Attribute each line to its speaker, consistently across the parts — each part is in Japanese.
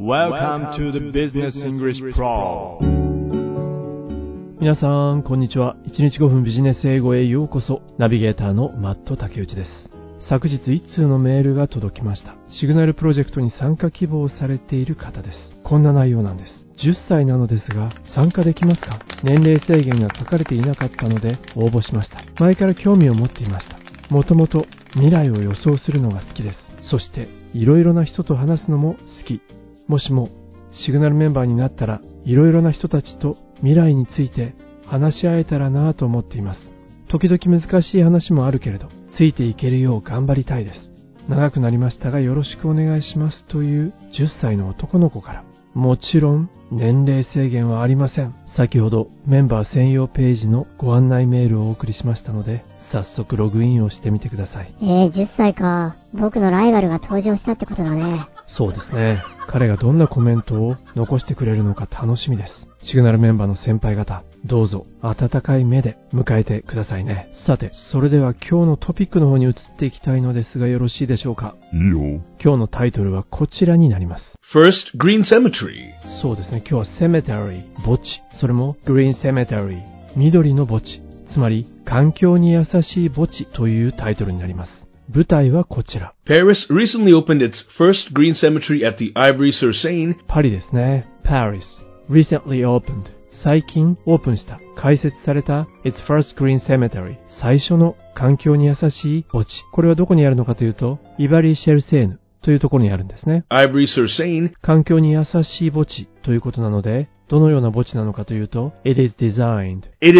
Speaker 1: Welcome to the Business English Pro。
Speaker 2: 皆さんこんにちは。1日5分ビジネス英語へようこそ。ナビゲーターのマット竹内です。昨日1通のメールが届きました。シグナルプロジェクトに参加希望されている方です。こんな内容なんです。10歳なのですが参加できますか？年齢制限が書かれていなかったので応募しました。前から興味を持っていました。もともと未来を予想するのが好きです。そしていろいろな人と話すのも好き。もしもシグナルメンバーになったらいろいろな人たちと未来について話し合えたらなぁと思っています。時々難しい話もあるけれどついていけるよう頑張りたいです。長くなりましたがよろしくお願いしますという10歳の男の子から。もちろん年齢制限はありません。先ほどメンバー専用ページのご案内メールをお送りしましたので早速ログインをしてみてください。
Speaker 3: 10歳か。僕のライバルが登場したってことだね。
Speaker 2: そうですね。彼がどんなコメントを残してくれるのか楽しみです。シグナルメンバーの先輩方、どうぞ温かい目で迎えてくださいね。さて、それでは今日のトピックの方に移っていきたいのですがよろしいでしょうか？
Speaker 1: いいよ。
Speaker 2: 今日のタイトルはこちらになります。
Speaker 1: First Green Cemetery。
Speaker 2: そうですね。今日は Cemetery、墓地、それも Green Cemetery、緑の墓地、つまり環境に優しい墓地というタイトルになります。舞台はこちら。
Speaker 1: Paris recently opened its first green cemetery at the Ivry-sur-Seine。
Speaker 2: パリですね。 Paris recently opened、 最近オープンした、開設された its first green cemetery、 最初の環境に優しい墓地。これはどこにあるのかというとイバリー・シェルセーヌというところにあるんですね。
Speaker 1: Ivry-sur-Seine。
Speaker 2: 環境に優しい墓地ということなのでどのような墓地なのかというと It is designed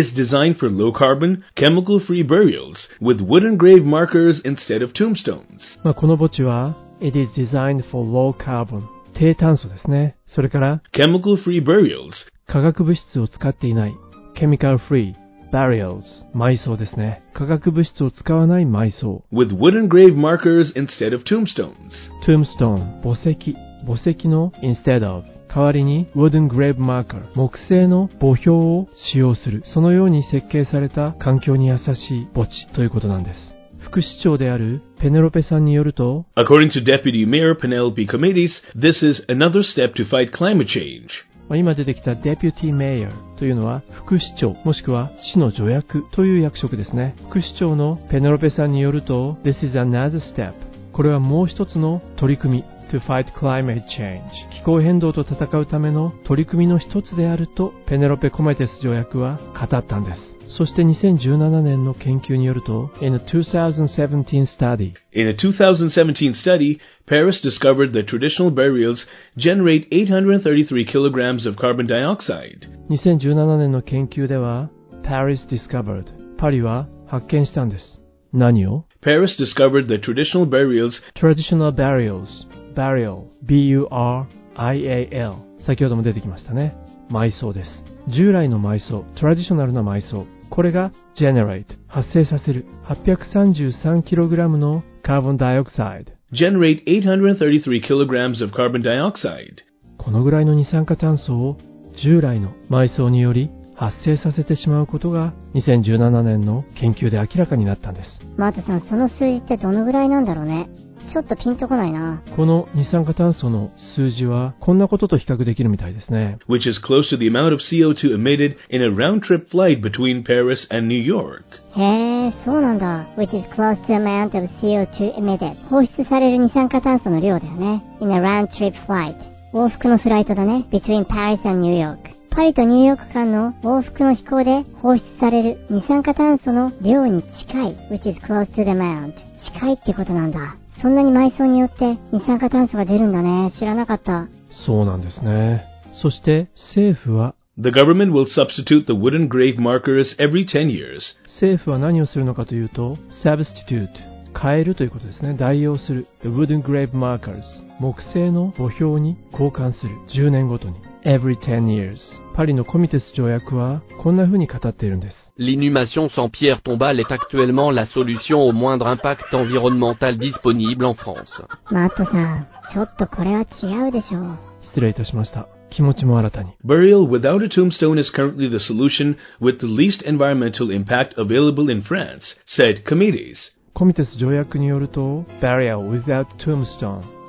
Speaker 1: for low carbon, chemical free burials with wooden grave markers instead of tombstones。
Speaker 2: この墓地は It is designed for low carbon、 低炭素ですね。それから
Speaker 1: chemical free burials、
Speaker 2: 化学物質を使っていない chemical free burials、 埋葬ですね。化学物質を使わない埋葬
Speaker 1: with wooden grave markers instead of tombstones。
Speaker 2: tombstone、 墓石の instead of、代わりに wooden grave marker、 木製の墓標を使用する。そのように設計された環境に優しい墓地ということなんです。副市長であるペネロペさんによると
Speaker 1: According to Deputy Mayor Penelope Comedes, this is another step to fight climate change。
Speaker 2: 今出てきた Deputy Mayor というのは副市長もしくは市の助役という役職ですね。副市長のペネロペさんによると This is another step、 これはもう一つの取り組みTo fight climate change、 気候変動と戦うための取り組みの一つであるとペネロペ・コメテス助役は語ったんです。そして2017年の研究によると In a 2017 study、
Speaker 1: Paris discovered that traditional burials generate 833 kilograms of carbon dioxide。
Speaker 2: 2017年の研究では Paris discovered、 パリは発見したんです。何を？
Speaker 1: Paris discovered that traditional burials Burial、 B-U-R-I-A-L、 先ほども出てきましたね。埋葬です。従来の埋葬、トラディショナルな埋葬、これが generate、 発生させる 833kg のカーボンダイオキサイド、 generate 833 kilograms of carbon dioxide。
Speaker 2: このぐらいの二酸化炭素を従来の埋葬により発生させてしまうことが2017年の研究で明らかになったんです。
Speaker 3: マートさん、その数字ってどのぐらいなんだろうね。ちょっとピンとこないな。
Speaker 2: この二酸化炭素の数字はこんなことと比較できるみたいですね。
Speaker 1: which is close to the amount of CO2 emitted in a round-trip flight between Paris and New York。
Speaker 3: へー、そうなんだ。which is close to the amount of CO2 emitted。 放出される二酸化炭素の量だよね。in a round-trip flight。 往復のフライトだね。between Paris and New York。 パリとニューヨーク間の往復の飛行で放出される二酸化炭素の量に近い which is close to the amount。 近いってことなんだ。そんなに埋葬によって二酸化炭素が出るんだね。知らなかった。
Speaker 2: そうなんですね。そして政府は
Speaker 1: The government will substitute the wooden grave markers every 10 years。
Speaker 2: 政府は何をするのかというと substitute、 変えるということですね。代用する The wooden grave markers、 木製の墓標に交換する。10年ごとに every 10 years。 パリのコミテス条約はこんな風に語っているんです。
Speaker 4: L'inhumation sans pierre tombale est actuellement la solution au moindre impact environnemental disponible en France。
Speaker 3: マットさん、ちょっとこれは違うでしょう。
Speaker 2: 失礼いたしました。気持ちも新たに。
Speaker 1: Burial without a tombstone is currently the solution with the least environmental impact available in France, said Comedes。
Speaker 2: コミテス条約によると Burial without tombstone、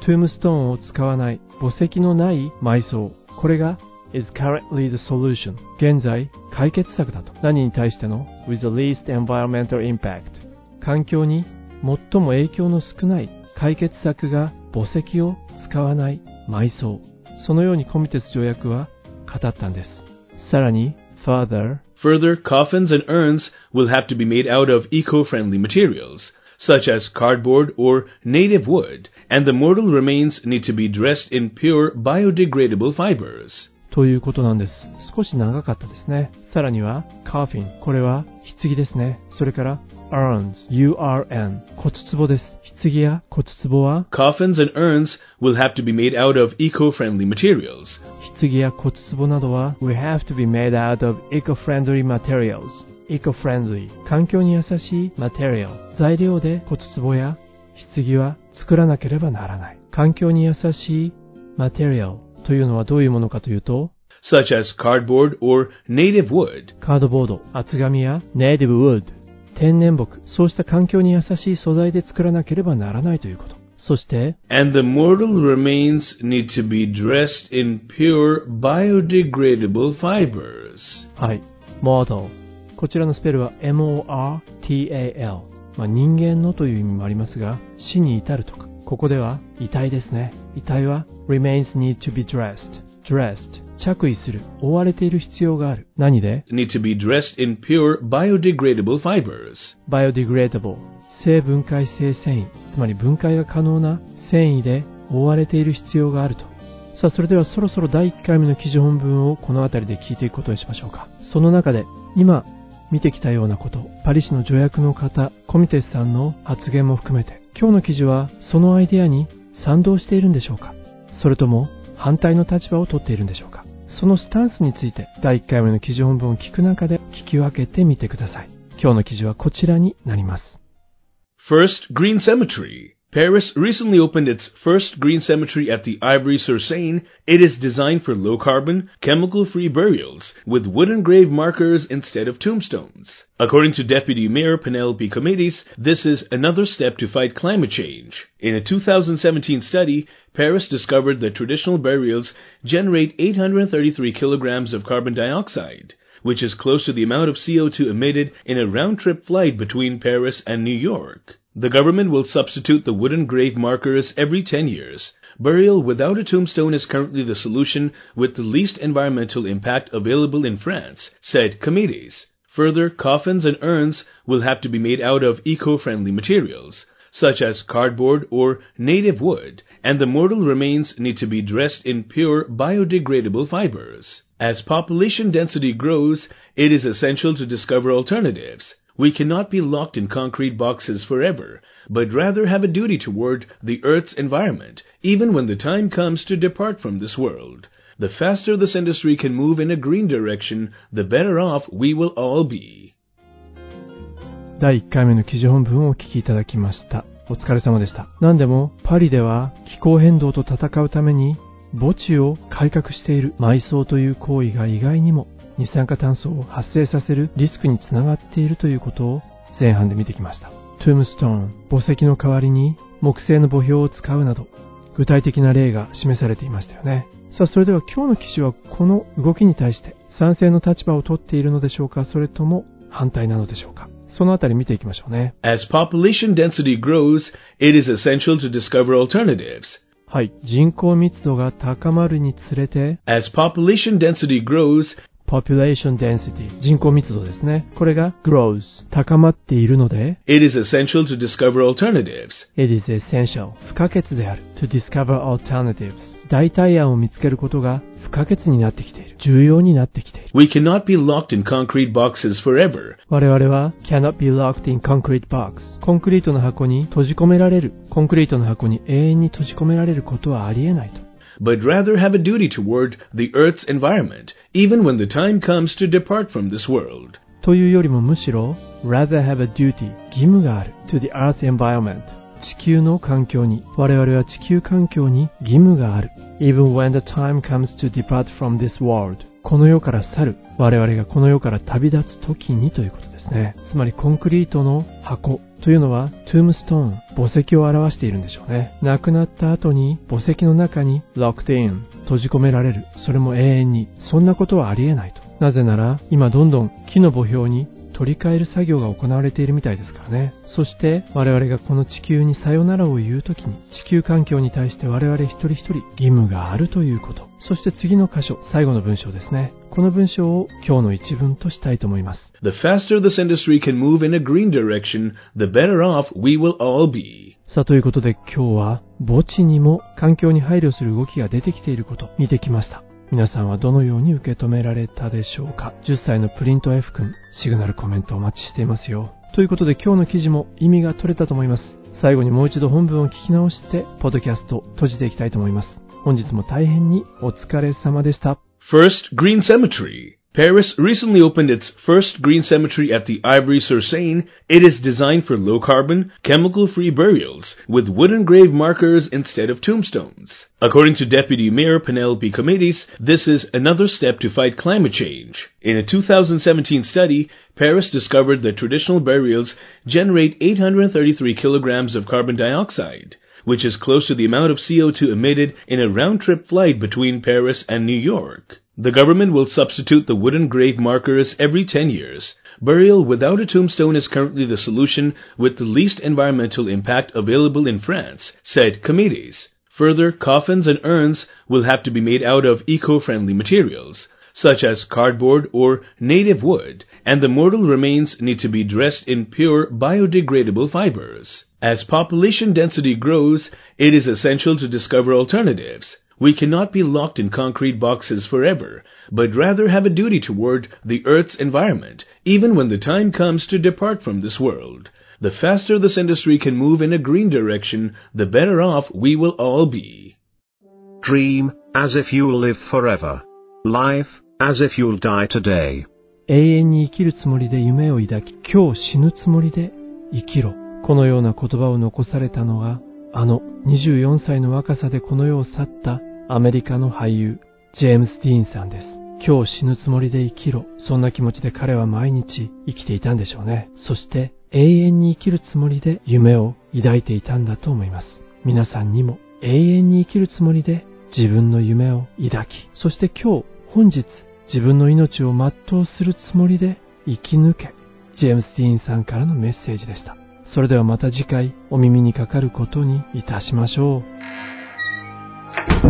Speaker 1: トゥームストーンを使わない墓石のない埋葬、これが is currently the solution 現在解決策だと。何に対しての with the least environmental impact 環境に最も影響の少ない解決策が墓石を使わない埋葬、そのようにコミテス条約は語ったんです。さらに Further,
Speaker 2: coffins and urns will have to be made out of eco-friendly materials, such as cardboard or native wood, and the mortal remains need to be dressed in pure biodegradable fibers.
Speaker 1: ということなんです。少し長かったですね。さらには coffin、これは棺ですね。それから urns、urn、骨壺です。棺や骨壺は
Speaker 2: Coffins and urns will have to be made out of eco-friendly materials.
Speaker 1: 棺や骨壺などは we have to be made out of eco-friendly materials. eco-friendly、環境に優しい material、材料で骨壺や棺は作らなければならない。環境に優しい materialというのはどういうものかというと
Speaker 2: such as cardboard or native wood.
Speaker 1: カードボード、厚紙や native wood、天然木、そうした環境に優しい素材で作らなければならないということ。そして
Speaker 2: And the mortal remains need to be dressed in pure biodegradable fibers.
Speaker 1: はい、mortal、こちらのスペルは mortal、人間のという意味もありますが、死に至るとか、ここでは遺体ですね。遺体は remains need to be dressed、着衣する、覆われている必要がある。何で
Speaker 2: need to be dressed in pure biodegradable fibers.
Speaker 1: biodegradable、生分解性繊維、つまり分解が可能な繊維で覆われている必要があると。さあ、それではそろそろ第1回目の記事本文をこの辺りで聞いていくことにしましょうか。その中で今見てきたようなこと、パリ市の条約の方、コミテスさんの発言も含めて、今日の記事はそのアイデアに賛同しているんでしょうか、それとも反対の立場を取っているんでしょうか。そのスタンスについて第1回目の記事本文を聞く中で聞き分けてみてください。今日の記事はこちらになります。
Speaker 2: First Green Cemetery. Paris recently opened its first green cemetery at the Ivry-sur-Seine. It is designed for low-carbon, chemical-free burials, with wooden grave markers instead of tombstones. According to Deputy Mayor Penelope Comides, this is another step to fight climate change. In a 2017 study, Paris discovered that traditional burials generate 833 kilograms of carbon dioxide, which is close to the amount of CO2 emitted in a round-trip flight between Paris and New York. The government will substitute the wooden grave markers every 10 years. Burial without a tombstone is currently the solution with the least environmental impact available in France, said Comides. Further, coffins and urns will have to be made out of eco-friendly materials, such as cardboard or native wood, and the mortal remains need to be dressed in pure biodegradable fibers. As population density grows, it is essential to discover alternatives. We cannot be locked in concrete boxes forever, but rather have a duty toward the Earth's environment, even when the time comes to depart from this world. The faster this industry can move in a green direction, the better off we will all be.
Speaker 1: 第1回目の記事本文をお聞きいただきました。お疲れ様でした。何でもパリでは気候変動と戦うために墓地を改革している埋葬という行為が意外にも二酸化炭素を発生させるリスクにつながっているということを前半で見てきました。トゥームストーン、墓石の代わりに木製の墓標を使うなど具体的な例が示されていましたよね。さあ、それでは今日の記事はこの動きに対して賛成の立場を取っているのでしょうか、それとも反対なのでしょうか。そのあたり見ていきましょうね。
Speaker 2: As population density grows, it is essential to discover alternatives.
Speaker 1: はい、人口密度が高まるにつれて
Speaker 2: As population density grows,
Speaker 1: population density 人口密度ですね。これが grows 高まっているので
Speaker 2: it is essential to discover alternatives.
Speaker 1: it is essential 不可欠である to discover alternatives 代替案を見つけることが不可欠になってきている、重要になってきている。
Speaker 2: We cannot be locked in concrete boxes forever.
Speaker 1: 我々は cannot be locked in concrete box コンクリートの箱に閉じ込められる、コンクリートの箱に永遠に閉じ込められることはありえないと。
Speaker 2: But rather have a duty toward the Earth's environment, even when the time comes to depart from this world.
Speaker 1: というよりもむしろ rather have a duty 義務がある to the Earth's environment 地球の環境に、我々は地球環境に義務がある even when the time comes to depart from this world この世から去る、我々がこの世から旅立つ時にということですね。つまりコンクリートの箱というのはトゥームストーン、墓石を表しているんでしょうね。亡くなった後に墓石の中に locked in、閉じ込められる。それも永遠に。そんなことはありえないと。なぜなら今どんどん木の墓標に取り替える作業が行われているみたいですからね。そして我々がこの地球にさよならを言うときに、地球環境に対して我々一人一人義務があるということ。そして次の箇所、最後の文章ですね。この文章を今日の一文としたいと思います。
Speaker 2: The faster this industry can move in a green direction, the better off we will all be. さあ、ということで今日は墓地にも環境に配慮する動きが出てきていること見てきました。皆さんはどのように受け止められたでしょうか。10歳のプリント F 君、シグナルコメントお待ちしていますよ。ということで今日の記事も意味が取れたと思います。最後にもう一度本文を聞き直して、ポッドキャスト閉じていきたいと思います。本日も大変にお疲れ様でした。 First Green Cemetery. Paris recently opened its first green cemetery at the Ivry-sur-Seine. It is designed for low-carbon, chemical-free burials, with wooden grave markers instead of tombstones. According to Deputy Mayor Penelope Comedis, this is another step to fight climate change. In a 2017 study, Paris discovered that traditional burials generate 833 kilograms of carbon dioxide, which is close to the amount of CO2 emitted in a round-trip flight between Paris and New York. The government will substitute the wooden grave markers every 10 years. Burial without a tombstone is currently the solution with the least environmental impact available in France, said Comedis. Further, coffins and urns will have to be made out of eco-friendly materials, such as cardboard or native wood, and the mortal remains need to be dressed in pure biodegradable fibers. As population density grows, it is essential to discover alternatives. We cannot be locked in concrete boxes forever, but rather have a duty toward the Earth's environment, even when the time comes to depart from this world. The faster this industry can move in a green direction, the better off we will all be.
Speaker 5: Dream, as if you'll live forever. Life, as if you'll die today.
Speaker 1: 永遠に生きるつもりで夢を抱き、今日死ぬつもりで生きろ。このような言葉を残されたのが、24歳の若さでこの世を去ったアメリカの俳優、ジェームス・ディーンさんです。今日死ぬつもりで生きろ。そんな気持ちで彼は毎日生きていたんでしょうね。そして永遠に生きるつもりで夢を抱いていたんだと思います。皆さんにも永遠に生きるつもりで自分の夢を抱き、そして本日自分の命を全うするつもりで生き抜け。ジェームス・ディーンさんからのメッセージでした。それではまた次回お耳にかかることにいたしましょう。